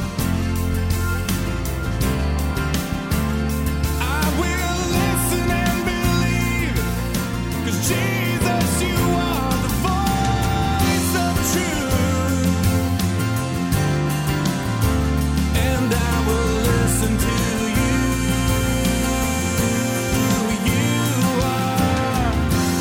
I will listen and believe, 'cause Jesus, you are the voice of truth. And I will listen to you. You are.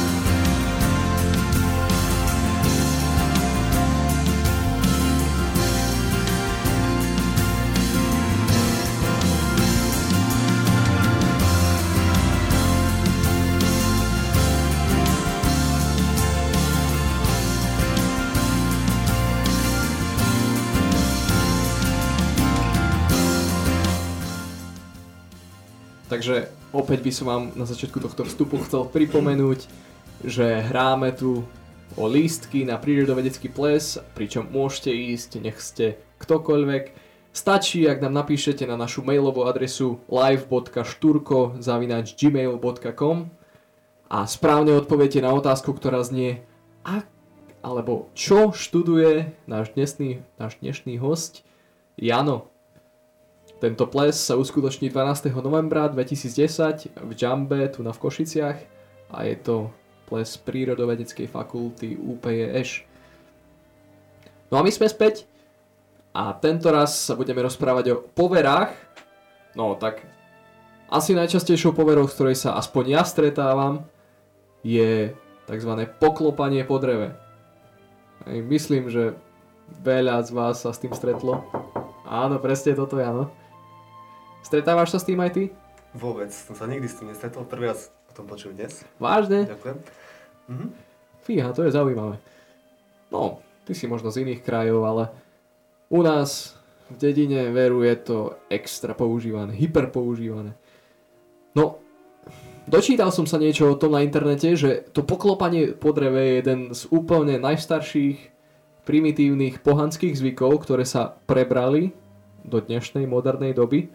Takže opäť by som vám na začiatku tohto vstupu chcel pripomenúť, že hráme tu o lístky na prírodovedecký ples, pričom môžete ísť, nech ste ktokoľvek. Stačí, ak nám napíšete na našu mailovú adresu live bodka šturko zavináč gmail bodka com a správne odpoviete na otázku, ktorá znie ak, alebo čo študuje náš dnešný, náš dnešný hosť Jano. Tento ples sa uskutoční dvanásteho novembra dvetisícdesať v Džambe, tu na v Košiciach, a je to ples prírodovedeckej fakulty ú pé jé eš. No a my sme späť a tento raz sa budeme rozprávať o poverách. No tak asi najčastejšou poverou, s ktorej sa aspoň ja stretávam, je tzv. Poklopanie po dreve. Myslím, že veľa z vás sa s tým stretlo. Áno, presne toto je, áno. Stretávaš sa s tým aj ty? Vôbec, som sa nikdy s tým nestretol, prvý raz o tom počujem dnes. Vážne? Ďakujem. Mhm. Fíha, to je zaujímavé. No, ty si možno z iných krajov, ale u nás v dedine veru je to extra používané, hyper používané. No, dočítal som sa niečo o tom na internete, že to poklopanie po dreve je jeden z úplne najstarších primitívnych pohanských zvykov, ktoré sa prebrali do dnešnej modernej doby.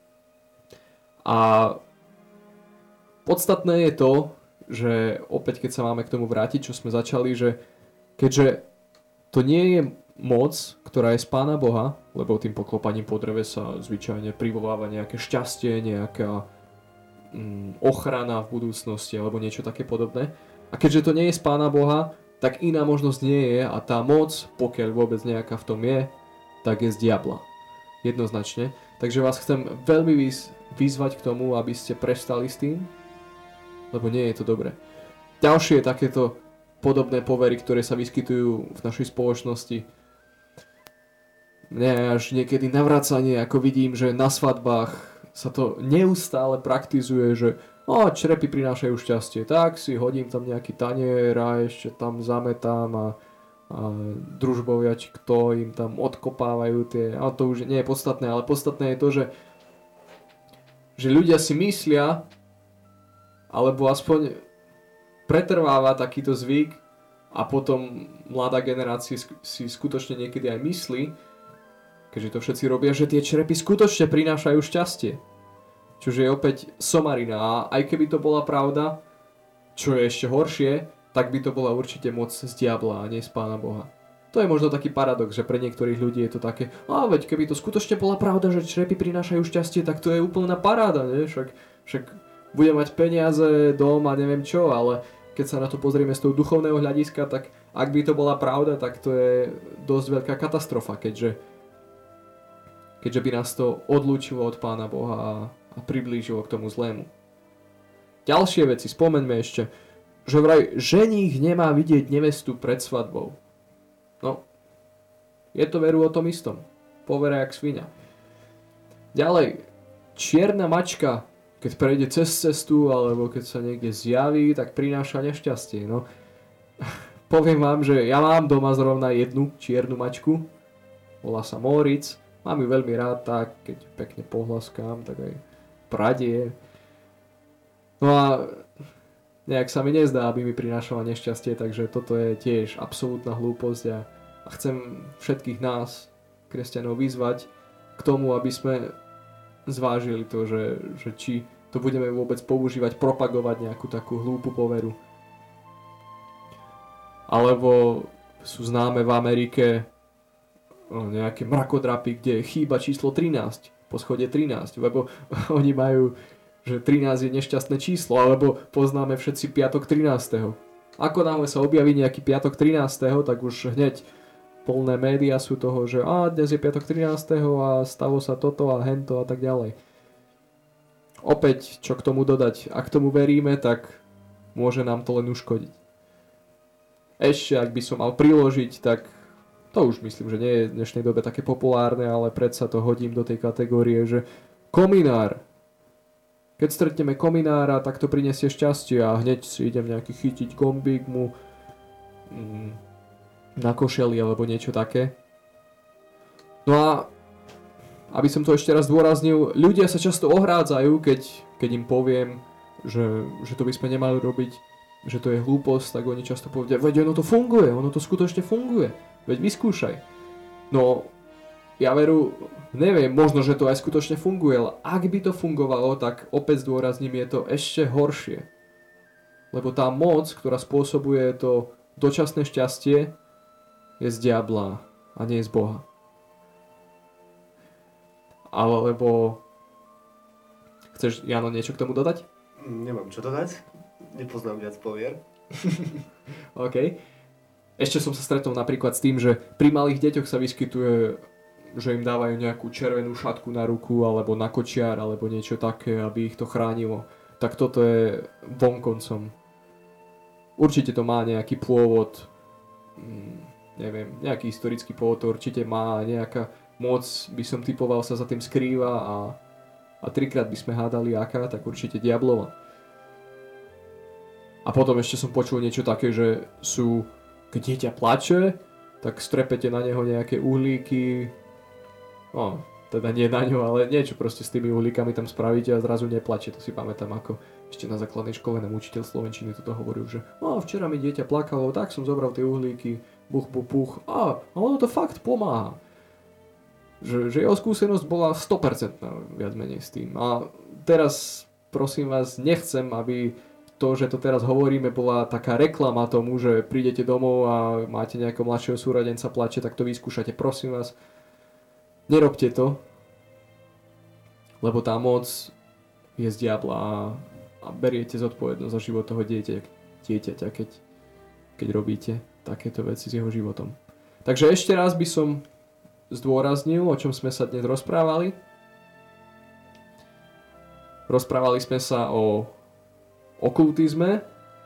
A podstatné je to, že opäť keď sa máme k tomu vrátiť, čo sme začali, že keďže to nie je moc, ktorá je z Pána Boha, lebo tým poklopaním po dreve sa zvyčajne privoláva nejaké šťastie, nejaká mm, ochrana v budúcnosti alebo niečo také podobné. A keďže to nie je z Pána Boha, tak iná možnosť nie je a tá moc, pokiaľ vôbec nejaká v tom je, tak je z diabla. Jednoznačne. Takže vás chcem veľmi výz- vyzvať k tomu, aby ste prestali s tým, lebo nie je to dobré. Ďalšie takéto podobné povery, ktoré sa vyskytujú v našej spoločnosti. Mne až niekedy navracanie, ako vidím, že na svadbách sa to neustále praktizuje, že o, črepy prinášajú šťastie, tak si hodím tam nejaký tanier a ešte tam zametám a a družbovia, či kto im tam odkopávajú tie, ale to už nie je podstatné, ale podstatné je to, že, že ľudia si myslia, alebo aspoň pretrváva takýto zvyk a potom mladá generácia si skutočne niekedy aj myslí, keďže to všetci robia, že tie črepy skutočne prinášajú šťastie. Čože je opäť somarina a aj keby to bola pravda, čo je ešte horšie, tak by to bola určite moc z diabla a nie z Pána Boha. To je možno taký paradox, že pre niektorých ľudí je to také, a veď keby to skutočne bola pravda, že črepy prinášajú šťastie, tak to je úplná paráda, nie? Však, však bude mať peniaze, dom a neviem čo, ale keď sa na to pozrieme z toho duchovného hľadiska, tak ak by to bola pravda, tak to je dosť veľká katastrofa, keďže, keďže by nás to odlúčilo od Pána Boha a, a priblížilo k tomu zlému. Ďalšie veci, spomeňme ešte, že vraj ženích nemá vidieť nevestu pred svadbou. No, je to veru o tom istom. Povera jak sviňa. Ďalej, čierna mačka, keď prejde cez cestu, alebo keď sa niekde zjaví, tak prináša nešťastie. No, poviem vám, že ja mám doma zrovna jednu čiernu mačku. Volá sa Moritz. Mám ju veľmi rád, tak keď pekne pohlaskám, tak aj pradie. No a nejak sa mi nezdá, aby mi prinášala nešťastie, takže toto je tiež absolútna hlúposť a, a chcem všetkých nás, kresťanov, vyzvať k tomu, aby sme zvážili to, že, že či to budeme vôbec používať, propagovať nejakú takú hlúpu poveru. Alebo sú známe v Amerike nejaké mrakodrapy, kde chýba číslo trinásť, po schode trinásť, lebo oni majú, že trinásť je nešťastné číslo, alebo poznáme všetci piatok trinásteho. Ako náhle sa objaví nejaký piatok trinásteho, tak už hneď plné médiá sú toho, že a dnes je piatok trinásteho a stalo sa toto a hento a tak ďalej. Opäť, čo k tomu dodať? Ak tomu veríme, tak môže nám to len uškodiť. Ešte, ak by som mal priložiť, tak to už myslím, že nie je v dnešnej dobe také populárne, ale predsa to hodím do tej kategórie, že kominár. Keď stretneme kominára, tak to prinesie šťastie a hneď si idem nejaký chytiť gombík mu mm, na košeli alebo niečo také. No a aby som to ešte raz zdôraznil, ľudia sa často ohrádzajú, keď, keď im poviem, že, že to by sme nemali robiť, že to je hlúposť, tak oni často povedia, veď ono to funguje, ono to skutočne funguje, veď vyskúšaj. No, ja veru, neviem, možno, že to aj skutočne funguje, ale ak by to fungovalo, tak opäť zdôrazním, je to ešte horšie. Lebo tá moc, ktorá spôsobuje to dočasné šťastie, je z diabla a nie z Boha. Alebo chceš, Jano, niečo k tomu dodať? Nemám čo dodať, nepoznám viac povier. OK. Ešte som sa stretol napríklad s tým, že pri malých deťoch sa vyskytuje, že im dávajú nejakú červenú šatku na ruku alebo na kočiar alebo niečo také, aby ich to chránilo. Tak toto je vonkoncom. Určite to má nejaký pôvod, neviem, nejaký historický pôvod to určite má, nejaká moc, by som typoval, sa za tým skrýva a, a trikrát by sme hádali aká, tak určite diablova. A potom ešte som počul niečo také, že sú, keď dieťa plače, tak strepete na neho nejaké uhlíky, no, teda nie na ňo, ale niečo proste s tými uhlíkami tam spravíte a zrazu neplače. To si pamätám, ako ešte na základnej škole nám učiteľ slovenčiny toto hovoril, že no, včera mi dieťa plakalo, tak som zobral tie uhlíky, buch, buch, buch, a, a ono to fakt pomáha. Že, že jeho skúsenosť bola sto percent viac menej s tým. A teraz, prosím vás, nechcem, aby to, že to teraz hovoríme, bola taká reklama tomu, že prídete domov a máte nejakého mladšieho súrodenca plače, tak to vyskúšate. Prosím vás, nerobte to, lebo tá moc je z diabla a, a beriete zodpovednosť za život toho dieťa, dieťaťa, keď, keď robíte takéto veci s jeho životom. Takže ešte raz by som zdôraznil, o čom sme sa dnes rozprávali. Rozprávali sme sa o okultizme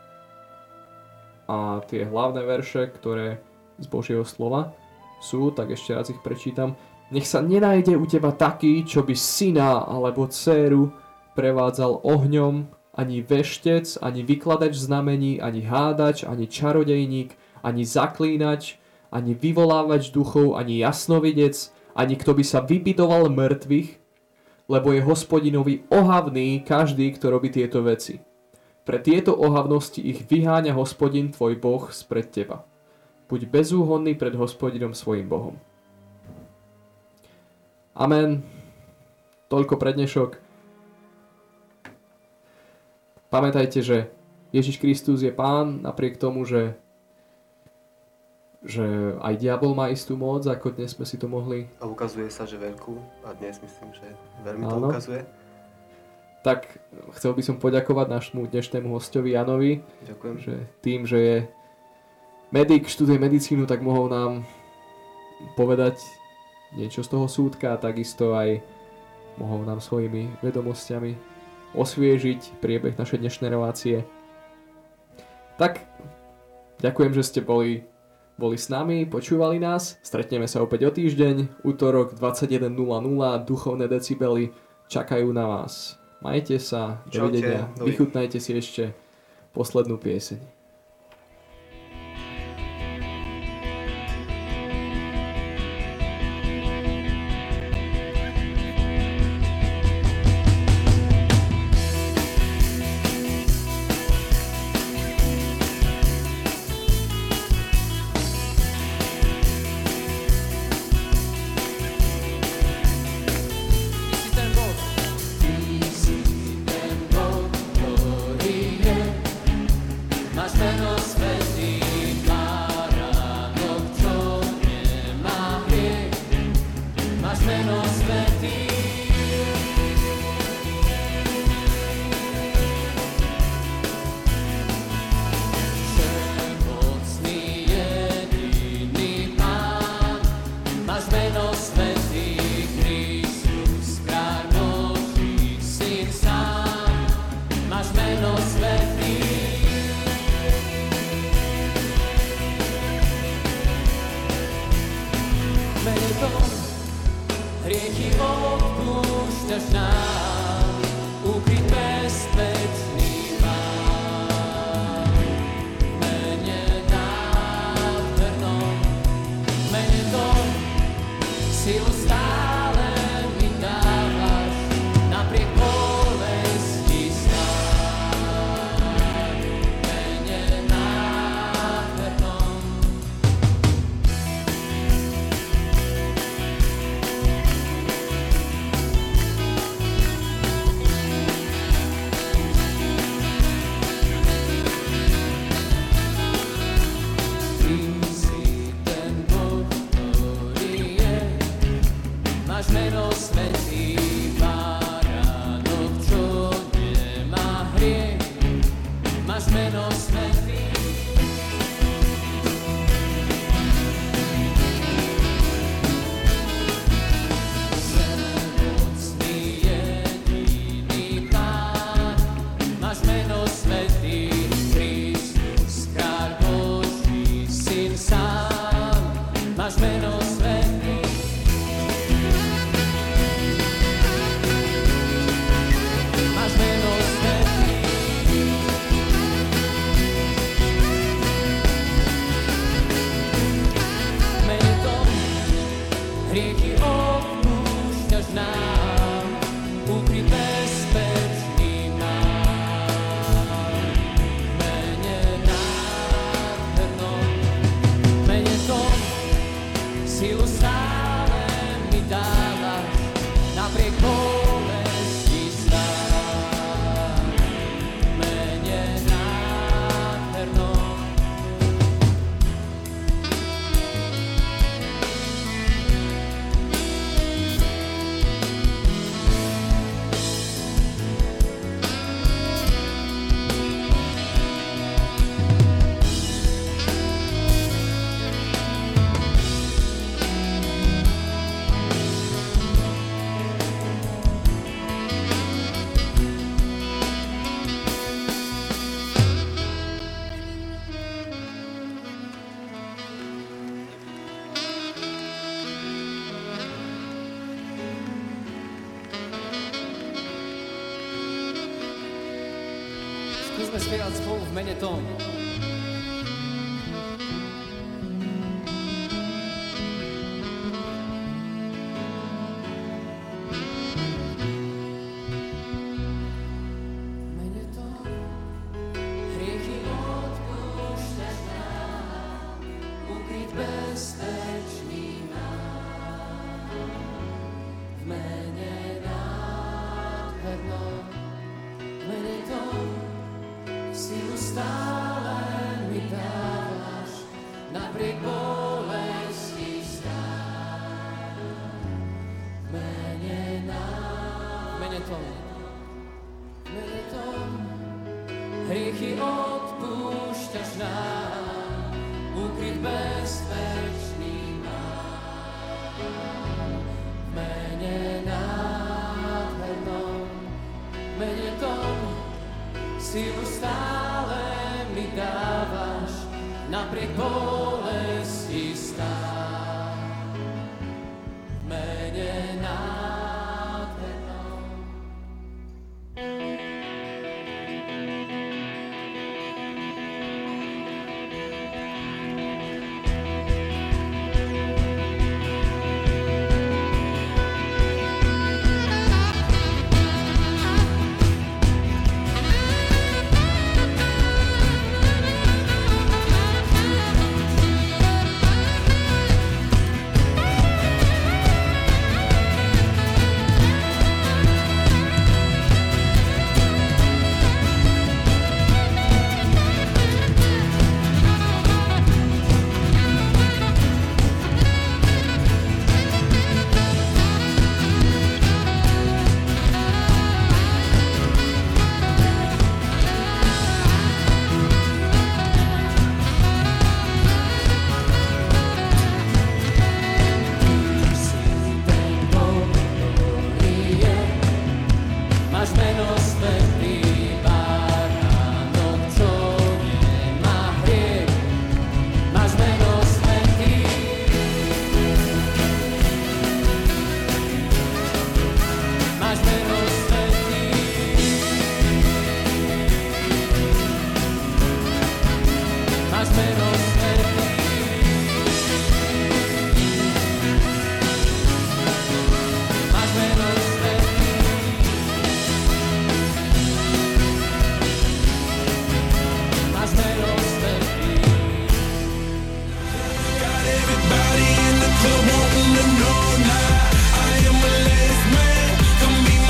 a tie hlavné verše, ktoré z Božieho slova sú, tak ešte raz ich prečítam. Nech sa nenájde u teba taký, čo by syna alebo dcéru prevádzal ohňom, ani veštec, ani vykladač znamení, ani hádač, ani čarodejník, ani zaklínač, ani vyvolávač duchov, ani jasnovidec, ani kto by sa vypytoval mŕtvych, lebo je Hospodinovi ohavný každý, kto robí tieto veci. Pre tieto ohavnosti ich vyháňa Hospodin tvoj Boh spred teba. Buď bezúhonný pred Hospodinom svojim Bohom. Amen. Toľko pre dnešok. Pamätajte, že Ježiš Kristus je Pán, napriek tomu, že, že aj diabol má istú moc, ako dnes sme si to mohli. A ukazuje sa, že veľkú. A dnes myslím, že veľmi to Áno. ukazuje. Tak chcel by som poďakovať nášmu dnešnému hostovi Janovi, Ďakujem. že tým, že je medic, študuje medicínu, tak mohol nám povedať niečo z toho súdka a takisto aj mohol nám svojimi vedomosťami osviežiť priebeh našej dnešnej relácie. Tak, ďakujem, že ste boli, boli s nami, počúvali nás. Stretneme sa opäť o týždeň, útorok dvadsaťjeden nula nula, duchovné decibely čakajú na vás. Majte sa, dovidenia, vychutnajte si ešte poslednú pieseň. Skúsme spievať spolu v mene Tom. silu stále mi dávaš, napriek bolesti stále.